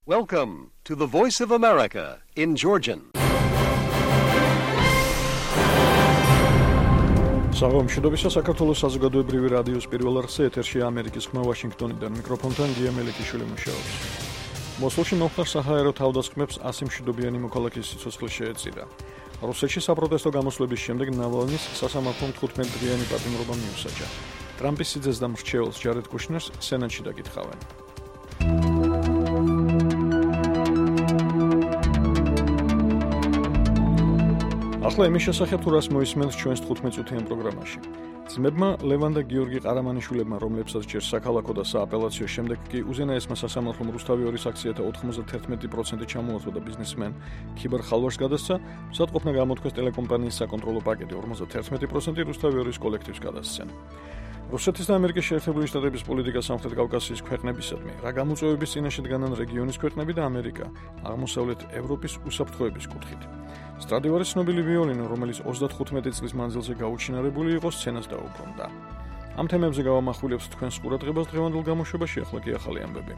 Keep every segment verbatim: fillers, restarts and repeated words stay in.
Welcome to the Voice of America in Georgian. Საღამოშიდობისა საქართველოს საზოგადოებრივი რადიოს პირველ არხზე ეთერშია ამერიკის ხმა ვაშინგტონიდან მიკროფონთან გია მელიქიშვილი მუშაობს. მოსულში მომხდარ საჰაერო თავდასხმებს ასი მშვიდობიანი მოქალაქის სიცოცხლე შეეწირა. რუსეთში საპროტესტო გამოსვლების შემდეგ ნავალნის სასამართლომ თხუთმეტდღიანი პატიმრობა მიუსაჯა. ტრამპის სიძეს და მრჩეველს ჯარედ კუშნერს სენატში დაკითხავენ. ახლა იმის შესახებ თუ რას მოისმენთ ჩვენს თხუთმეტწუთიან პროგრამაში. ძმებმა ლევან და გიორგი ყარამანიშვილებმა, რომლებსაც ჯერ საქალაქო და სააპელაციო, შემდეგ კი უზენაესმა სასამართლომ რუსთავი ორი აქციათა ოთხმოცდათერთმეტი პროცენტი ჩამოართვა და ბიზნესმენ ქიბერ ხალვაშს გადასცა, მსატყოფნა გამოთქვეს ტელეკომპანიის საკონტროლო პაკეტი ორმოცდათერთმეტი პროცენტი რუსთავი ორის კოლექტივს გადასცენ. რუსეთის და ამერიკის შეერთებული შტატების პოლიტიკა სამხრეთ კავკასიის ქვეყნებისადმი, რა გამოწვევების წინაშე დგანან რეგიონის ქვეყნები და ამერიკა, აღმოსავლეთ ევროპის უსაფრთხოების კუთხით. სტრადივარის ცნობილი ვიოლინო, რომელიც ოცდათხუთმეტი წლის მანძილზე გაუჩინარებული იყო, სცენას დაუბრუნდა. ამ თემებზე გავამახვილებთ თქვენს ყურადღებას დღევანდელ გამოშვებაში, ახლა კი ახალი ამბები.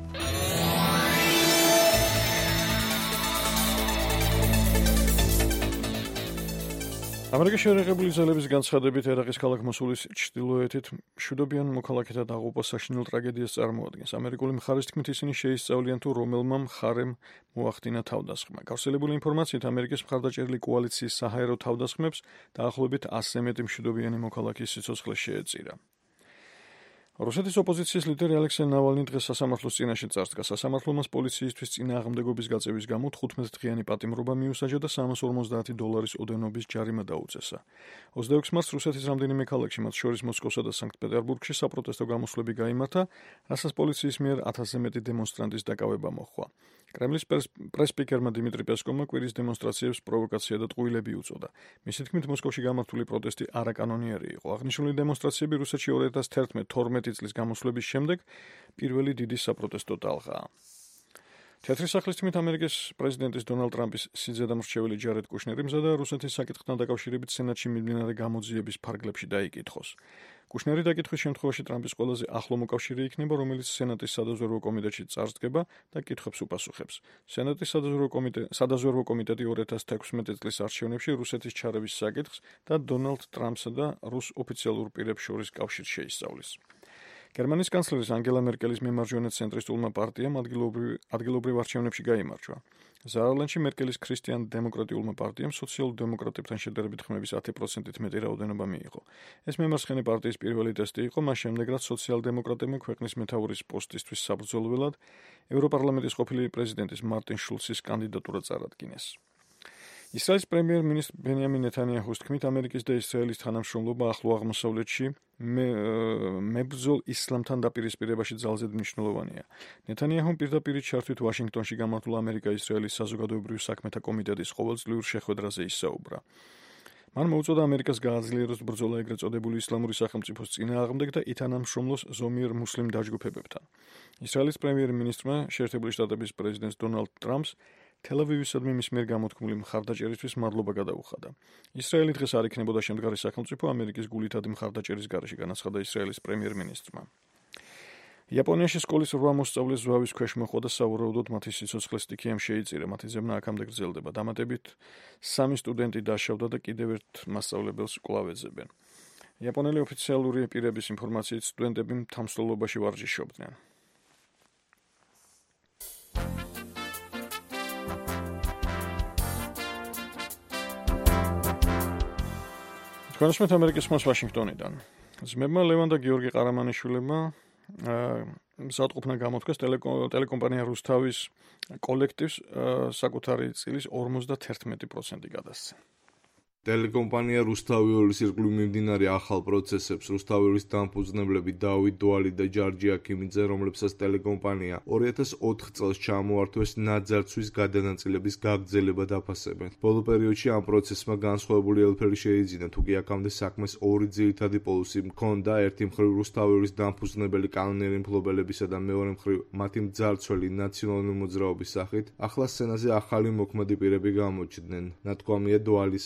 ამერიკის შეერთებული ძალების განცხადებით ერაყის ქალაქ მოსულის ჩრდილოეთით მშვიდობიან მოქალაქეთა დაღუპვა საშინელ ტრაგედიას წარმოადგენს. ამერიკული მხარის თქმით ისინი შეისწავლიან თუ რომელმა მხარემ მოახდინა თავდასხმა. გავრცელებული ინფორმაციით ამერიკის მხარდაჭერილი კოალიციის საჰაერო თავდასხმებს დაახლოებით ასზე მეტი მშვიდობიანი მოქალაქის სიცოცხლე შეეწირა. რუსეთის ოპოზიციის ლიდერი ალექსეი ნავალნი დღეს სასამართლოს წინაშე წარსდგა. სასამართლომ მას პოლიციისთვის წინააღმდეგობის გაწევის გამო თხუთმეტდღიანი პატიმრობა მიუსაჯა და სამას ორმოცდაათი დოლარის ოდენობის ჯარიმა დაუწესა. ოცდაექვსი მარტს რუსეთის რამდენიმე ქალაქში, მათ შორის მოსკოვსა და სანქტ-პეტერბურგში საპროტესტო გამოსვლები გაიმართა, რასაც პოლიციის მიერ ათასზე მეტი დემონსტრანტის დაკავება მოჰყვა. კრემლის პრეს-სპიკერმა დიმიტრი პესკოვმა კვირის დემონსტრაციებს პროვოკაცია და ტყუილები უწოდა. მისი თქმით, მოსკოვში გამართული პროტესტი არაკანონიერი იყო. აღნიშნული დემონსტრაციები რუსეთში ორი ათას თერთმეტი წლის გამოსვლების შემდეგ პირველი დიდი საპროტესტო ტალღაა. თეთრი სახლის თქმით, ამერიკის პრეზიდენტის დონალდ ტრამპის სიძე და მრჩეველი ჯარედ კუშნერი მზადა რუსეთის საკითხთან დაკავშირებით სენატში მიმდინარე გამოძიების ფარგლებში დაიკითხოს. კუშნერი დაკითხვის შემთხვევაში ტრამპის ყველაზე ახლო მოკავშირე იქნება, რომელიც სენატის სადაზვერვო კომიტეტში წარსდგება და კითხვებს უპასუხებს. სენატის სადაზვერვო კომიტეტი სადაზვერვო კომიტეტი ორი ათას თექვსმეტი წლის არჩევნებში რუსეთის ჩარევის საკითხს და დონალდ ტრამპსა და რუს ოფიციალურ პირებს შორის კავშირს შეისწავლის. გერმანიის კანცლერის ანგელა მერკელის მემარჯვენე ცენტრისტულმა პარტიამ ადგილობრივ ადგილობრივ არჩევნებში გაიმარჯვა. ზაარლენდში მერკელის ქრისტიან-დემოკრატიულმა პარტიამ სოციალ-დემოკრატებთან შედარებით ხმების ათი პროცენტით მეტი რაოდენობა მიიღო. ეს მემარცხენე პარტიის პირველი ტესტი იყო, მას შემდეგ რაც სოციალ-დემოკრატებმა ქვეყნის მეთაურის პოსტისთვის საბრძოლველად ევროპარლამენტის ყოფილი პრეზიდენტის მარტინ შულცის კანდიდატურა წარადგინეს. ისრაელის პრემიერ-მინისტრ ბენიამინ ნეთანიაჰუს თქმით, ამერიკის და ისრაელის თანამშრომლობა ახლო აღმოსავლეთში მებრძოლ ისლამთან დაპირისპირებაში ძალზედ მნიშვნელოვანია. ნეთანიაჰუმ პირდაპირ ჩართვით ვაშინგტონში გამართულ ამერიკა-ისრაელის საზოგადოებრივი საქმეთა კომიტეტის ყოველწლიურ შეხვედრაზე ისაუბრა. მან მოუწოდა ამერიკას გააძლიეროს ბრძოლა ეგრეთ წოდებული ისლამური სახელმწიფოს წინააღმდეგ და ითანამშრომლოს ზომიერ მუსლიმ დაჯგუფებებთან. ისრაელის პრემიერ-მინისტრმა შეერთებული შტატების პრეზიდენტს დონალდ ტრამპს თელ-ავივისადმი მის მიერ გამოთქმული მხარდაჭერისთვის მადლობა გადაუხადა. ისრაელი დღეს არ იქნებოდა შემდგარი სახელმწიფო ამერიკის გულითადი მხარდაჭერის გარეშე, განაცხადა ისრაელის პრემიერ-მინისტრმა. იაპონიაში სკოლის რვა მოსწავლეს ზვავის ქვეშ მოჰყვა და სავარაუდოდ მათი სიცოცხლე სტიქიამ შეიწირა. მათი ზევნა აქამდე გრძელდება. დამატებით სამი სტუდენტი დაშავდა და კიდევ ერთ მასწავლებელს კვლავ ეძებენ. იაპონელი ოფიციალური პირების ინფორმაციით სტუდენტები მთამსვლელობაში ვარჯიშობდნენ. თქვენსმეთ ამერიკის ხმას ვაშინგტონიდან. ძმებმა ლევან და გიორგი ყარამანიშვილებმა მსატყოფნა გამოთქვეს ტელეკომპანია რუსთავის კოლექტივს საკუთარი წილის ორმოცდათერთმეტი პროცენტი გადასცა. ტელეკომპანია რუსთავი ორის ირგვლივ მიმდინარე ახალ პროცესებს რუსთავი ორის დამფუძნებლები დავით დვალი და ჯარჯი აქიმიძე, რომლებსაც ტელეკომპანია ორი ათას ოთხ წელს ჩამოართვეს ნაძარცვის გადანაწილების გაგრძელება დაფასებენ. ბოლო პერიოდში ამ პროცესმა განსხვავებული ელფერი შეიძინა, თუკი აქამდე საქმეს ორი ძირითადი პოლუსი მქონდა, ერთი მხრივ რუსთავი ორის დამფუძნებელი კანონიერი მფლობელებისა და მეორე მხრივ მათი მძარცველი ნაციონალური მოძრაობის სახით, ახლა სცენაზე ახალი მოქმედი პირები გამოჩნდნენ. ნათქვამია დვალისა და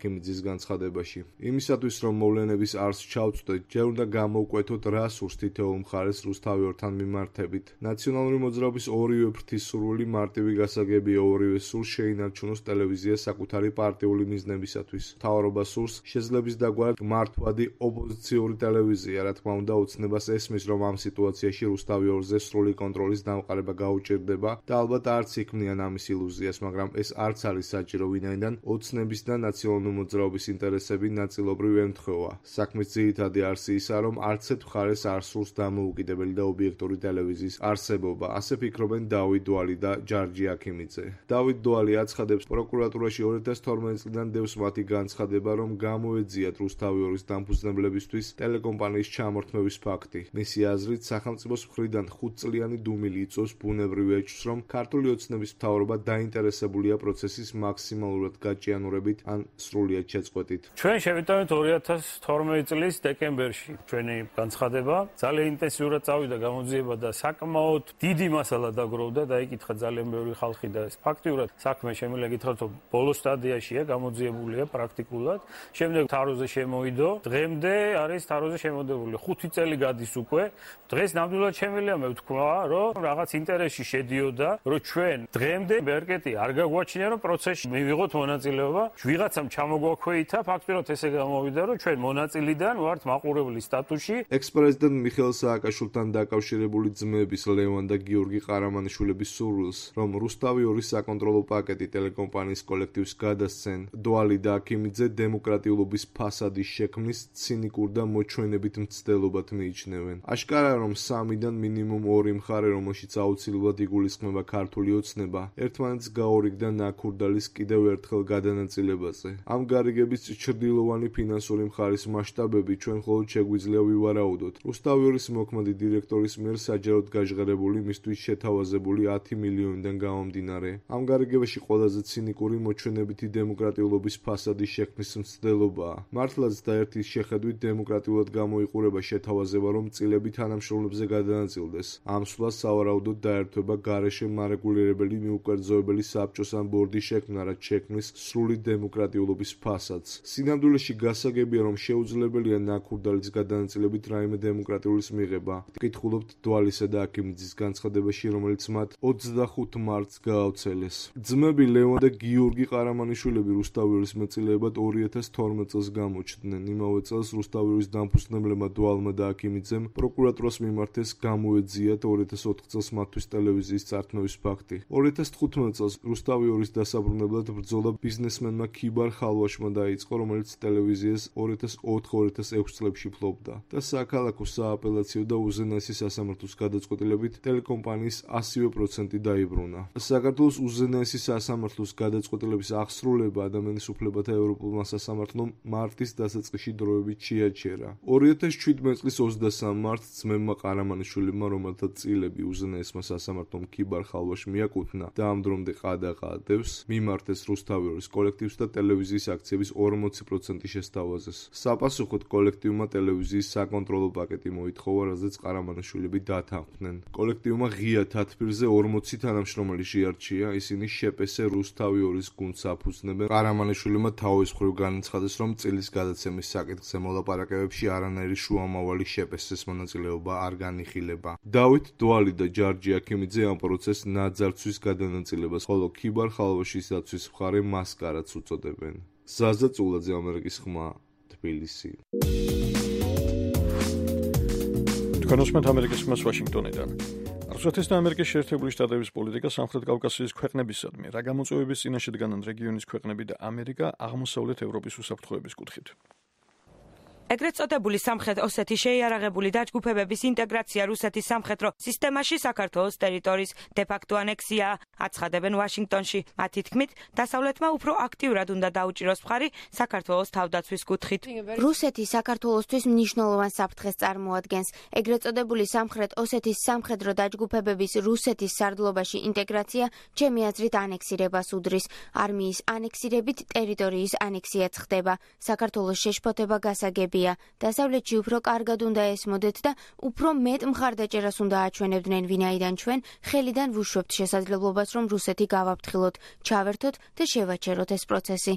აქიმიძის განცხადებაში. იმისათვის, რომ მოვლენების არსს ჩავწვდეთ, ჯერ უნდა გამოვკვეთოთ, რა სურს თითოეულ მხარეს რუსთავიორთან მიმართებით. ნაციონალური მოძრაობის ორივე ფრთის სურვილი მარტივი გასაგებია, ორივე სურს შეინარჩუნოს ტელევიზია საკუთარი პარტიული მიზნებისათვის. მთავრობა სურს შეძლების დაგვარად მართვადი ოპოზიციური ტელევიზია, რა თქმა უნდა, ოცნებას ესმის, რომ ამ სიტუაციაში რუსთავიორზე სრული კონტროლის დამყარება გაუჭირდება და ალბათ არც იქმნიან ამის ილუზიას, მაგრამ ეს არც არის საჭირო, ვინაიდან ოცნების და ნაციონალური მოძრაობის ინტერესები ნაწილობრივ ემთხვევა. საქმის ძირითადი არსი ისაა, რომ არც ერთ მხარეს არ სურს დამოუკიდებელი და ობიექტური ტელევიზიის არსებობა, ასე ფიქრობენ დავით დვალი და ჯარჯი აქიმიძე. დავით დვალი აცხადებს, პროკურატურაში ორი ათას თორმეტი წლიდან დევს მათი განცხადება, რომ გამოეძიათ რუსთავიორის დამფუძნებლებისთვის ტელეკომპანიის ჩამორთმევის ფაქტი. მისი აზრით, სახელმწიფოს მხრიდან ხუთწლიანი დუმილი იწვევს ბუნებრივ ეჭვს, რომ ქართული ოცნების მთავრობა დაინტერესებულია პროცესის მაქსიმალურად გაჭიანურებით ან სრულიად შეწყვეტით. ჩვენ შევიტანეთ ორი ათას თორმეტი წლის დეკემბერში ჩვენი განცხადება. ძალიან ინტენსიურად წავიდა გამოძიება და საკმაოდ დიდი მასალა დაგროვდა, დაიკითხა ძალიან ბევრი ხალხი და ეს ფაქტიურად საქმე შემიძლია გითხრათ, რომ ბოლო სტადიაშია, გამოძიებულია პრაქტიკულად. შემდეგ თაროზე შემოვიდო, დღემდე არის თაროზე შემოდებული. ხუთი წელი გადის უკვე. დღეს ნამდვილად შემიძლია მე ვთქვა, რომ რაღაც ინტერესში შედიოდა, რომ ჩვენ დღემდე ბერკეტი არ გაგვაჩნია, რომ პროცესში მივიღოთ მონაწილეობა. ვიღაცამ ჩამოგვაქვეითა, ფაქტიურად ესე გამოვიდა, რომ ჩვენ მონაწილიდან ვართ მაყურებლის სტატუსში. ექს-პრეზიდენტ მიხეილ სააკაშვილთან დაკავშირებული ძმების ლევან და გიორგი ყარამანიშვილების სურვილს, რომ რუსთავიორის საკონტროლო პაკეტი ტელეკომპანიის კოლექტივს გადასცენ, დვალი და აქიმიძე დემოკრატიულობის ფასადის შექმნის ცინიკურ და მოჩვენებით მცდელობად მიიჩნევენ. აშკარაა, რომ სამიდან მინიმუმ ორი მხარე, რომელშიც აუცილებლად იგულისხმება ქართული ოცნება, ერთმანეთს გაორიგდა ნაქურდალის კიდევ ერთხელ გადანაწილებაზე. ამ გარიგების ჩრდილოვანი ფინანსური მხარის მასშტაბები ჩვენ მხოლოდ შეგვიძლია ვივარაუდოთ. რუსთავიორის მოქმედი დირექტორის მიერ საჯაროდ გაჟღერებული, მისთვის შეთავაზებული ათი მილიონიდან გამომდინარე. ამ გარიგებაში ყველაზე ცინიკური მოჩვენებითი დემოკრატიულობის ფასადის შექმნის მცდელობაა. მართლაც და ერთის შეხედვით დემოკრატიულად გამოიყურება შეთავაზება, რომ წილები თანამშრომლებზე გადანაწილდეს. ამ სვლას სავარაუდოდ დაერთვება გარეშე მარეგულირებელი მიუკერძოებელი საბჭოს ან ბორდის შექმნა, რაც შექმნის სრული დემოკრატიულობის ფასადს. სინამდვილეში გასაგებია, რომ შეუძლებელია ნაქურდალის გადანაწილებით რაიმე დემოკრატიულის მიღება. ვკითხულობთ დვალისა და აქიმიძის განცხადებაში, რომელიც მათ ოცდახუთ მარტს გაავრცელეს. ძმები ლევან და გიორგი ყარამანიშვილები რუსთავიორის მეტწილეებად ორი ათას თორმეტი წელს გამოჩნდნენ. იმავე წელს რუსთავიორის დამფუძნებლებმა დვალმა და აქიმიძემ პროკურატურას მიმართეს გამოეძიათ ორი ათას ოთხ წელს მათთვის ტელევიზიის წართმევის ფაქტი. ორი ათას თხუთმეტ წელს რუსთავიორის დასაბრუნებლად ბრძოლა ბიზნესმენმა ქიბარ ხალვაშმა დაიწყო, რომელიც ტელევიზიას ორი ათას ოთხ ორი ათას ექვს წლებში ფლობდა და საქალაქო, სააპელაციო და უზენაესი სასამართლოს გადაწყვეტილებით ტელეკომპანიის ასივე პროცენტი დაიბრუნა. საქართველოს უზენაესი სასამართლოს გადაწყვეტილების აღსრულება ადამიანის უფლებათა ევროპულმა სასამართლომ მარტის დასაწყისში დროებით შეაჩერა. ორი ათას შვიდმეტ წლის ოცდასამ მარტს ძმებმა ყარამანიშვილებმა, რომელთა წილები უზენაესმა სასამართლომ ქიბარ ხალვაშ მიაკუთვნა და ამ დრომდე ყადაყა დევს, მიმართეს რუსთავიორის კოლექტივს და ტელევიზიის აქციების ორმოცი პროცენტი შესთავაზეს. საპასუხოდ კოლექტივმა ტელევიზიის საკონტროლო პაკეტი მოითხოვა, რაზეც ყარამანიშვილები დათანხმდნენ. კოლექტივმა ღია თათბირზე ორმოცი თანამშრომელი შეარჩია, ისინი შეპესე რუსთავიორის გუნდს აფუძნებენ. ყარამანიშვილებმა თავის მხრივ განაცხადეს, რომ წილის გადაცემის საკითხზე მოლაპარაკებებში არანაირი შუამავალი შეპესეს მონაწილეობა არ განიხილება. დავით დვალი და ჯარჯი აქიმიძე ამ პროცესს ნაძარცვის გადანაწილებას, ხოლო ქიბარ ხალვაშის დაცვის მხარე მასკარაც უწოდებენ. ზაზა წულაძე, ამერიკის ხმა, თბილისი. თქვენ უსმენთ ამერიკის ხმას ვაშინგტონიდან. რუსეთის და ამერიკის შეერთებული შტატების პოლიტიკა სამხრეთ კავკასიის ქვეყნებისადმი, რა გამოწვევების წინაშე დგანან რეგიონის ქვეყნები და ამერიკა აღმოსავლეთ ევროპის უსაფრთხოების კუთხით. ეგრეთ წოდებული სამხრეთ ოსეთის შეიარაღებული დაჯგუფებების ინტეგრაცია რუსეთის სამხედრო სისტემაში საქართველოს ტერიტორიის დე-ფაქტო ანექსია, აცხადებენ ვაშინგტონში. მათი თქმით, დასავლეთმა უფრო აქტიურად უნდა დაუჭიროს მხარი საქართველოს თავდაცვის კუთხით. რუსეთი საქართველოსთვის მნიშვნელოვან საფრთხეს წარმოადგენს. ეგრეთ წოდებული სამხრეთ ოსეთის სამხედრო დაჯგუფებების რუსეთის სარდლობაში ინტეგრაცია ჩემი აზრით ანექსირებას უდრის. არმიის ანექსირებით ტერიტორიის ანექსიაც ხდება. საქართველოს შეშფოთება გასაგებია. დასავლეთში უფრო კარგად უნდა ესმოდეთ და უფრო მეტ მხარდაჭერას უნდა აჩვენებდნენ, ვინაიდან ჩვენ ხელიდან ვუშვებთ შესაძლებლობას, რომ რუსეთი გავაფრთხილოთ, ჩავერთოთ და შევაჩეროთ ეს პროცესი.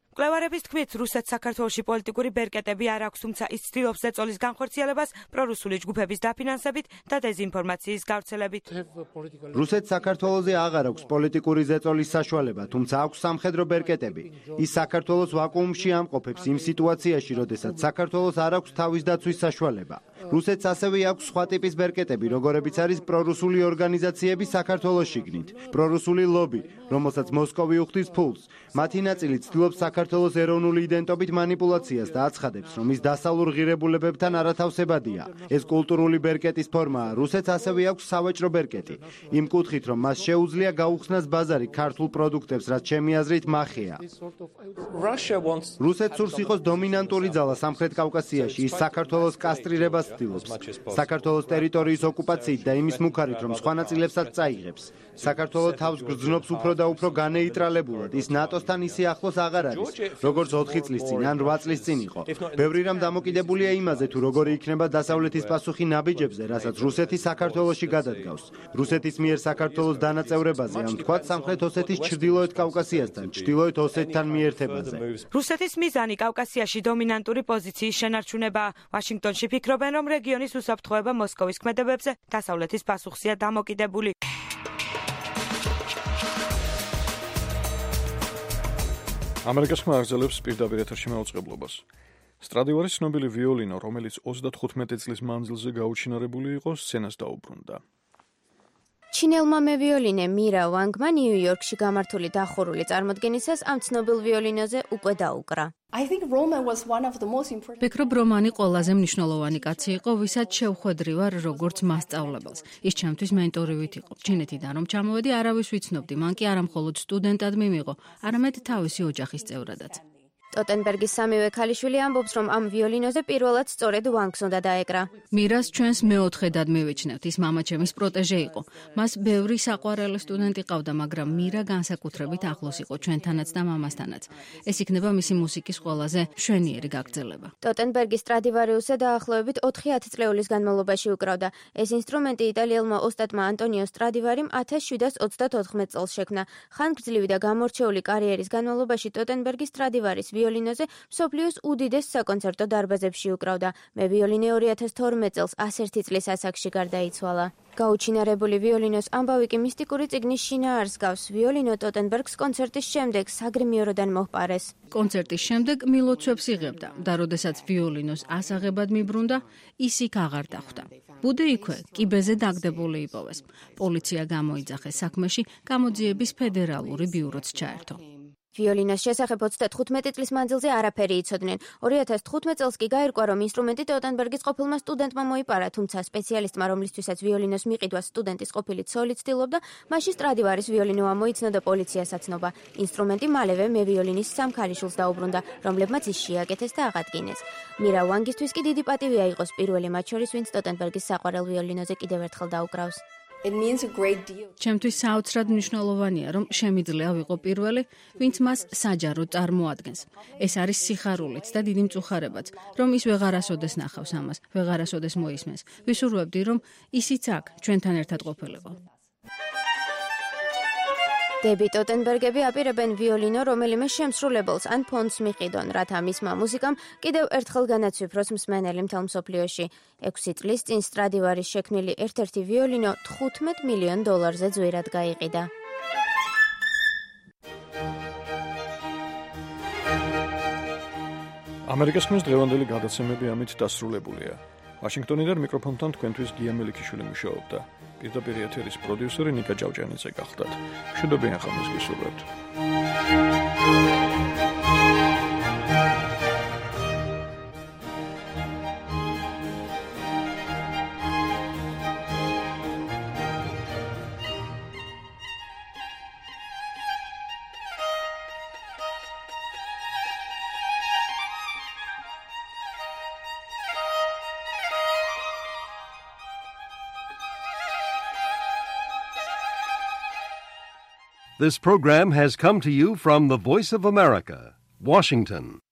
მკვლევარების თქმით, რუსეთს საქართველოში პოლიტიკური ბერკეტები არ აქვს, თუმცა ის ცდილობს ზეწოლის განხორციელებას პრორუსული ჯგუფების დაფინანსებით და დეზინფორმაციის გავრცელებით. რუსეთს საქართველოზე აღარ აქვს პოლიტიკური ზეწოლის საშუალება, თუმცა აქვს სამხედრო ბერკეტები. ის საქართველოს ვაკუუმში ამყოფებს იმ სიტუაციაში, როდესაც საქართველოს არ აქვს თავის დაცვის საშუალება. რუსეთს ასევე აქვს სხვა ტიპის ბერკეტები, როგორებიც არის პრორუსული ორგანიზაციები საქართველოს შიგნით, პრორუსული ლობი, რომელსაც მოსკოვი უხდის ფულს. მათი ნაწილი ცდილობს საქართველოს ეროვნული იდენტობით მანიპულაციას და აცხადებს, რომ ის დასავლურ ღირებულებებთან არათავსებადია. ეს კულტურული ბერკეტის ფორმაა. რუსეთს ასევე აქვს სავაჭრო ბერკეტი. იმ კუთხით, რომ მას შეუძლია გაუხსნას ბაზარი ქართულ პროდუქტებს, რაც ჩემი აზრით მახეა. რუსეთს სურს იყოს დომინანტური ძალა სამხრეთ კავკასიაში, ის საქართველოს კასტრირებას ცდილობს. საქართველოს ტერიტორიის ოკუპაციით და იმის მუქარით, რომ სხვა ნაწილებსაც წაიღებს. საქართველოს თავს გრძნობს უფრო და უფრო განეიტრალებულად. ის ნატოსთან ისე ახლოს აღარ არის, როგორც ოთხი წლის წინ ან რვა წლის წინ იყო. ბევრი რამ დამოკიდებულია იმაზე, თუ როგორი იქნება დასავლეთის პასუხი ნაბიჯებზე, რასაც რუსეთი საქართველოში გადადგავს. რუსეთის მიერ საქართველოს დანაწევრებაზე, ან თქვათ სამხრეთ ოსეთის ჩრდილოეთ კავკასიასთან, ჩრდილოეთ ოსეთთან მიერთებაზე. რუსეთის მიზანი კავკასიაში დომინანტური პოზიციის შენარჩუნებაა. ვაშინგტონში ფიქრობენ, რომ რეგიონის უსაფრთხოება მოსკოვის ქმედებებზე დასავლეთის პასუხზეა დამოკიდებული. ამერიკას ხმა აგრძელებს პირდაპირ ეთერში მაუწყებლობას. სტრადივარის ცნობილი ვიოლინო, რომელიც ოცდათხუთმეტი წლის მანძილზე გაუჩინარებული იყო, სცენას დაუბრუნდა. ჩინელმა მევიოლინე მირა ვანგმა ნიუ-იორკში გამართული დახურული წარმოდგენისას ამ ცნობილ ვიოლინოზე უკვე დაუკრა. ვფიქრობ, რომანი ყველაზე მნიშვნელოვანი კაცი იყო, ვისაც შევხვედრი ვარ როგორც მასწავლებელს. ის ჩემთვის მენტორივით იყო. ჩინეთიდან რომ ჩამოვედი, არავის ვიცნობდი, მან კი არა მხოლოდ სტუდენტად მიმიღო, არამედ თავისი ოჯახის წევრადაც. ტოტენბერგის სამივე ქალიშვილი ამბობს, რომ ამ ვიოლინოზე პირველად სწორედ ვანგს უნდა დაეკრა. მირას ჩვენს მეოთხედად მივიჩნევთ, ის მამაჩემის პროტეჟე იყო. მას ბევრი საყვარელი სტუდენტი ყავდა, მაგრამ მირა განსაკუთრებით ახლოს იყო ჩვენთანაც და მამასთანაც. ეს იქნება მისი მუსიკის ყველაზე მშვენიერი გაგრძელება. ტოტენბერგის სტრადივარიუსზე დაახლოებით ოთხი ათწლეულის განმავლობაში უკრავდა. ეს ინსტრუმენტი იტალიელმა ოსტატმა ანტონიო სტრადივარიმ ათას შვიდას ოცდათოთხმეტ წელს შექმნა. ხანგრძლივი და გამორჩეული კარიერის განმავლობაში ტოტენბერგი სტრადივარის ვიოლინოზე მსოფლიოს უდიდეს საკონცერტო დარბაზებში უკრავდა. მე ვიოლინე ორი ათას თორმეტ წელს ასერთი წლის ასაკში გარდაიცვალა. გაუჩინარებული ვიოლინოს ამბავი კი მისტიკური წიგნის შინაარსს გავს. ვიოლინო ტოტენბერგს კონცერტის შემდეგ საგრიმიოროდან მოჰპარეს. კონცერტის შემდეგ მილოცვებს იღებდა და როდესაც ვიოლინოს ასაღებად მიბრუნდა, ის იქ აღარ დახვდა. ბუდე იქვე, კიბეზე დაგდებული იპოვეს. პოლიცია გამოიძახეს საქმეში, გამოძიების ფედერალური ბიუროც ჩაერთო. ვიოლინოს შესახებ ოცდათხუთმეტი წლის მანძილზე არაფერი იცოდნენ. ორი ათას თხუთმეტ წელს კი გაირკვა, რომ ინსტრუმენტი ტოტენბერგის ყოფილმა სტუდენტმა მოიპარა, თუმცა სპეციალისტმა, რომლისთვისაც ვიოლინოს მიყიდვა სტუდენტის ყოფილი ცოლი ცდილობდა, მაშინ სტრადივარის ვიოლინო ამოიცნო და პოლიციას აცნობა. ინსტრუმენტი მალევე მე ვიოლინის სამ ქალიშვილს დაუბრუნდა, რომლებმაც ის შეაკეთეს და აღადგინეს. მირა ვანგისთვის კი დიდი პატივია იყოს პირველი მათ შორის, ვინც ტოტენბერგის საყვარელ ვიოლინოზე კიდევ ერთხელ დაუკრავს. ჩემთვის საოცრად მნიშვნელოვანია, რომ შემიძლია ვიყო პირველი, ვინც მას საჯაროდ წარმოადგენს. ეს არის სიხარულიც და დიდი მწუხარებაც, რომ ის ვეღარასოდეს ნახავს ამას, ვეღარასოდეს მოისმენს. ვისურვებდი, რომ ისიც აქ ჩვენთან ერთად ყოფილიყო. დები ტოტენბერგები აპირებენ ვიოლინო რომელიმე შემსრულებელს ან ფონდს მიყიდონ, რათა მისმა მუსიკამ კიდევ ერთხელ განაცვიფროს მსმენელი მთელ მსოფლიოში. ექვსი წლის წინ სტრადივარის შექმნილი ერთ-ერთი ვიოლინო თხუთმეტ მილიონ დოლარზე ძვირად გაიყიდა. ამერიკას ხმის დღევანდელი გადაცემები ამით დასრულებულია. ვაშინგტონიდან მიკროფონთან თქვენთვის გია მელიქიშვილი მუშაობდა. პირდაპირ ეთერის პროდიუსერი ნიკა ჭავჭიანიძე გახდათ. მშვიდობიან ხამს გისურვებთ. This program has come to you from the Voice of America, Washington.